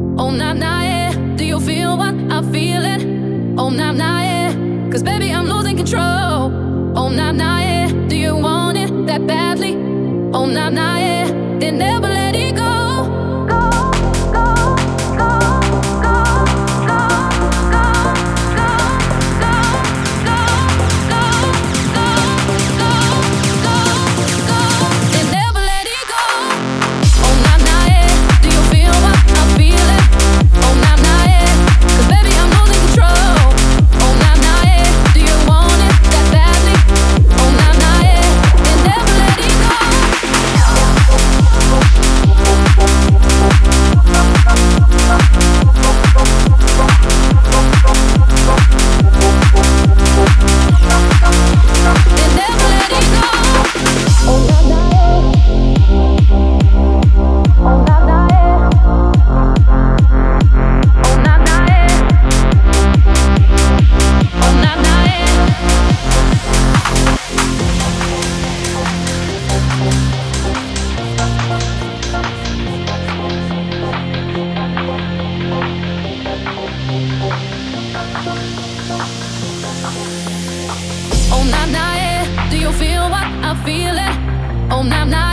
Oh, nah, nah, yeah. Do you feel what I'm feeling? Oh, nah, nah, yeah. 'Cause baby, I'm losing control. Oh, nah, nah, yeah. Do you want it that badly? Oh, nah, nah, yeah. Then never let it go. Oh, nah, nah, yeah. Do you feel what I'm feeling? Oh, nah, nah.